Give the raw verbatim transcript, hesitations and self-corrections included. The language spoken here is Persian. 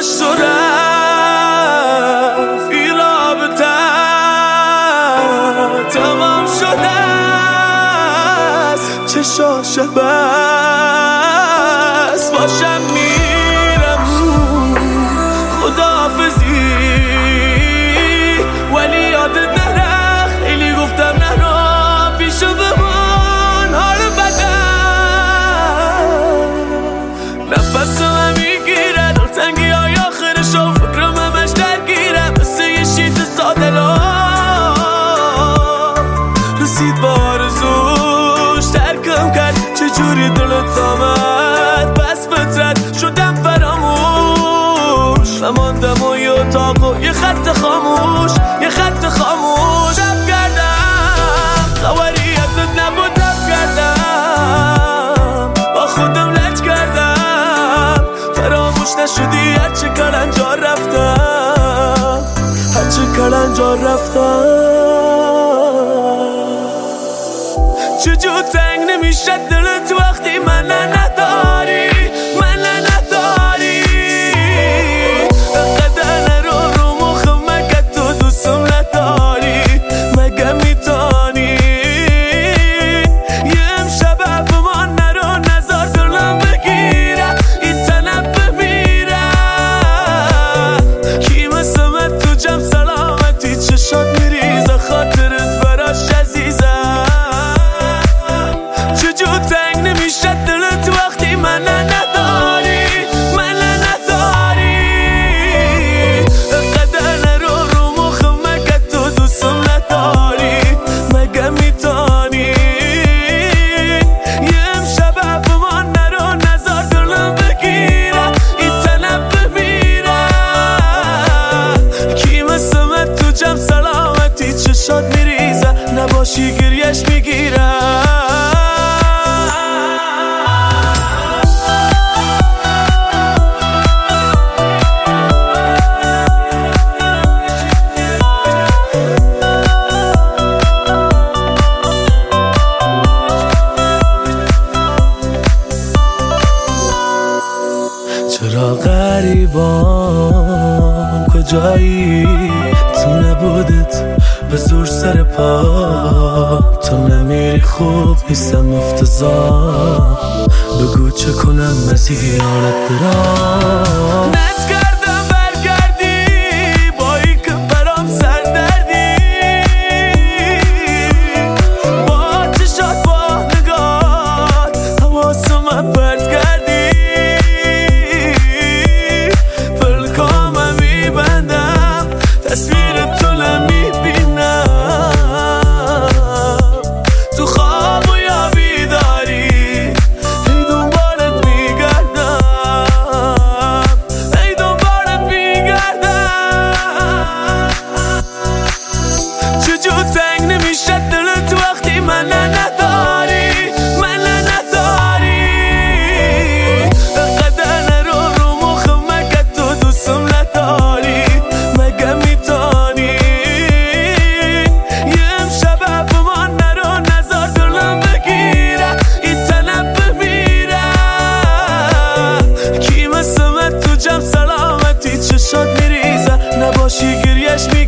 داشت و رفت این رابطه تمام شده است، چشاشه بست باشم میرم خداحافظی، ولی یادت نره خیلی گفتم نرو پیشو بمان حال بدن نفسم میگیره دلتنگی های آخرشو فکرم همش درگیره مثل یه شیط ساده لا رسید با آرزوش ترکم کرد چجوری دلت آمد پس فطرت شدم فراموش و ماندم و یه اتاق و یه خط خاموش یه خط خاموش رب کردم خبری ازت نبود رب کردم با خودم لج کردم فراموش نشدی هرچه کلنجار رفتم هرچه کلنجار رفتم چجور تنگ نمیشه دلت وقتی من نداری من نداری قدر نرو رو مخم مگه تو دوستم نداری مگه میتانی یه امشب بمان نرو نزار دلم بگیره این تنب بمیره کی مثل من تو جمع سلامتی چشات میریزه خاطرت براش عزیزه چجور تنگ نمیشه دلت وقتی من نداری من نداری قدر نرو رو مخم مگه تو دوستم نداری مگه میتانی یه امشب بمان نرو نزار دلم بگیره این تنب بمیره کی مثل من تو جمع سلامتی چشات میریزه نباشی گریش میگیره چرا غریبان کجایی تو نبودت به زور سر پا تو نمیری خوب نیستم افتضاح بگو چه کنم مسیحانت برام نز کردم برگردی بایی که برام سردردی با چشات با نگات حواسم من پرت کردی تصویر تو نمیبینم تو خواب و یا بیداری ای دنبالت میگردم ای دنبالت میگردم چجور تنگ نمیشه دلت وقتی من نداری من نداری قدر نرو رو مخم مگه تو دوستم نداری مگه میتانی یه امشب بمان نرو نزار دلم بگیره این تنب بمیره کی مثل من تو جمع سلامتی چشات میریزه نباشی گریش می